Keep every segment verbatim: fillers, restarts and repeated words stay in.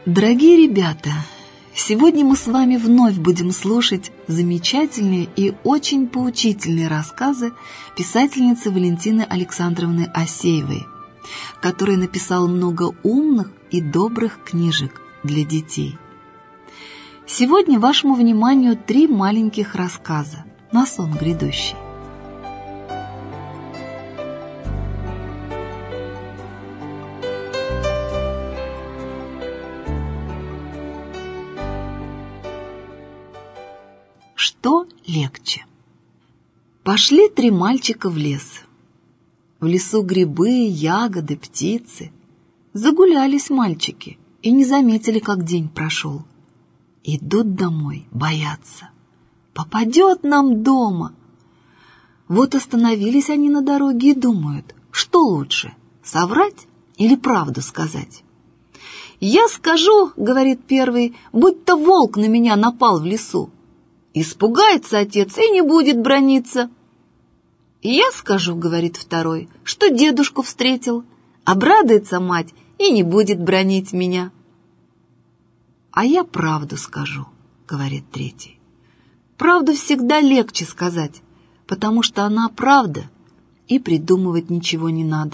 Дорогие ребята, сегодня мы с вами вновь будем слушать замечательные и очень поучительные рассказы писательницы Валентины Александровны Асеевой, которая написала много умных и добрых книжек для детей. Сегодня вашему вниманию три маленьких рассказа на сон грядущий. Что легче? Пошли три мальчика в лес. В лесу грибы, ягоды, птицы. Загулялись мальчики и не заметили, как день прошел. Идут домой, боятся. Попадет нам дома. Вот остановились они на дороге и думают, что лучше, соврать или правду сказать? «Я скажу, — говорит первый, — будто волк на меня напал в лесу. Испугается отец и не будет браниться. И я скажу, — говорит второй, — что дедушку встретил. Обрадуется мать и не будет бранить меня. А я правду скажу, — говорит третий. Правду всегда легче сказать, потому что она правда, и придумывать ничего не надо.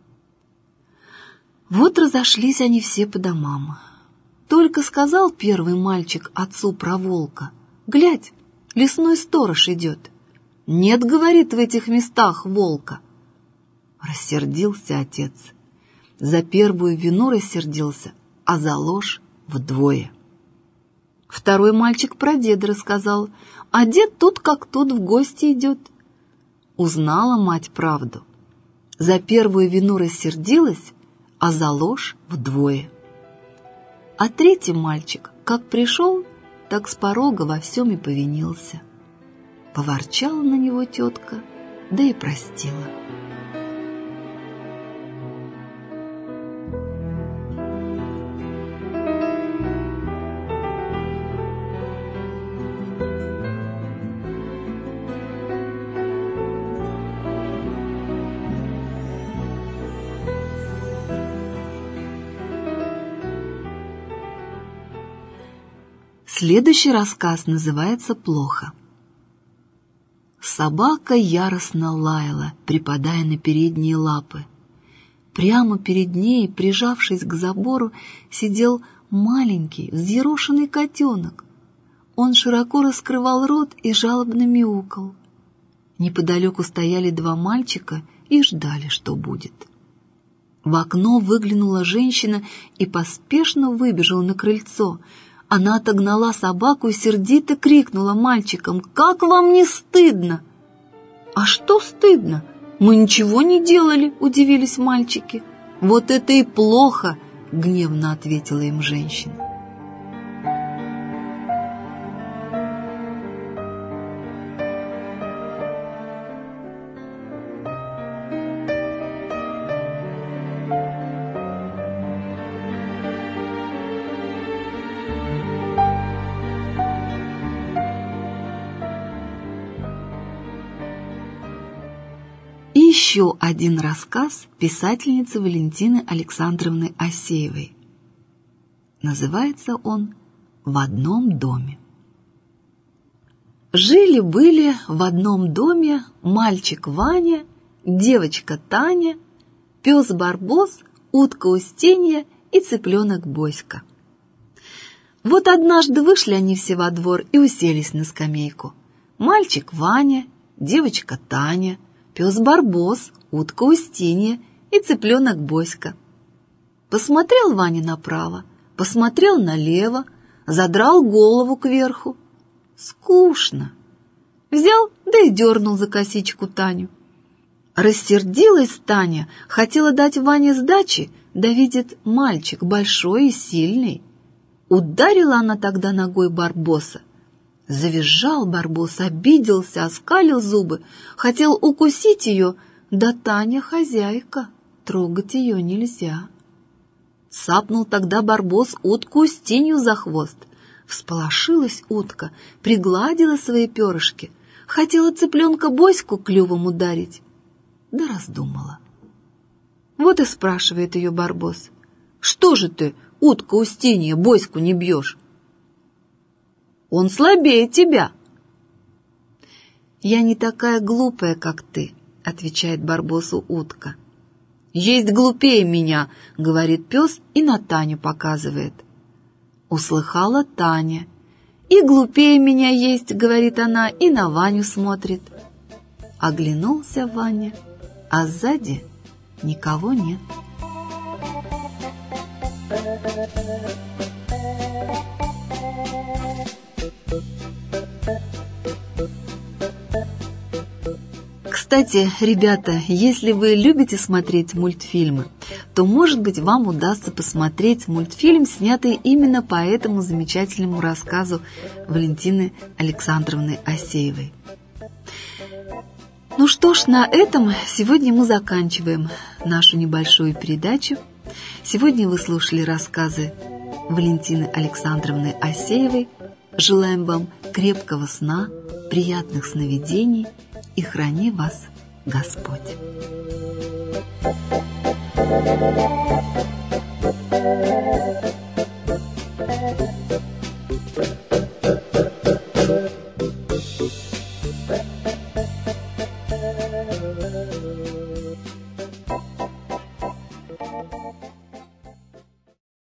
Вот разошлись они все по домам. Только сказал первый мальчик отцу про волка: «Глядь, лесной сторож идет. Нет, — говорит, — в этих местах волка». Рассердился отец. За первую вину рассердился, а за ложь вдвое. Второй мальчик про деда рассказал, а дед тут как тут в гости идет. Узнала мать правду. За первую вину рассердилась, а за ложь вдвое. А третий мальчик, как пришел, так с порога во всем и повинился. Поворчала на него тетка, да и простила. Следующий рассказ называется «Плохо». Собака яростно лаяла, припадая на передние лапы. Прямо перед ней, прижавшись к забору, сидел маленький, взъерошенный котенок. Он широко раскрывал рот и жалобно мяукал. Неподалеку стояли два мальчика и ждали, что будет. В окно выглянула женщина и поспешно выбежала на крыльцо. Она отогнала собаку и сердито крикнула мальчикам: «Как вам не стыдно?» «А что стыдно? Мы ничего не делали», — удивились мальчики. «Вот это и плохо», — гневно ответила им женщина. Еще один рассказ писательницы Валентины Александровны Асеевой. Называется он «В одном доме». Жили-были в одном доме мальчик Ваня, девочка Таня, пес Барбос, утка Устинья и цыпленок Боська. Вот однажды вышли они все во двор и уселись на скамейку. Мальчик Ваня, девочка Таня, пес Барбос, утка Устинья и цыпленок Боська. Посмотрел Ваня направо, посмотрел налево, задрал голову кверху. Скучно. Взял, да и дернул за косичку Таню. Рассердилась Таня, хотела дать Ване сдачи, да видит, мальчик большой и сильный. Ударила она тогда ногой Барбоса. Завизжал Барбос, обиделся, оскалил зубы, хотел укусить ее, да Таня хозяйка, трогать ее нельзя. Цапнул тогда Барбос утку Устинью за хвост. Всполошилась утка, пригладила свои перышки, хотела цыпленка Боську клювом ударить, да раздумала. Вот и спрашивает ее Барбос: «Что же ты, утка Устинья, Боську не бьешь? Он слабее тебя. Я не такая глупая, как ты, отвечает Барбосу утка. Есть глупее меня, говорит пес и на Таню показывает. Услыхала Таня. И глупее меня есть, говорит она, и на Ваню смотрит. Оглянулся Ваня, а сзади никого нет. Кстати, ребята, если вы любите смотреть мультфильмы, то, может быть, вам удастся посмотреть мультфильм, снятый именно по этому замечательному рассказу Валентины Александровны Асеевой. Ну что ж, на этом сегодня мы заканчиваем нашу небольшую передачу. Сегодня вы слушали рассказы Валентины Александровны Асеевой. Желаем вам крепкого сна, приятных сновидений и храни вас Господь.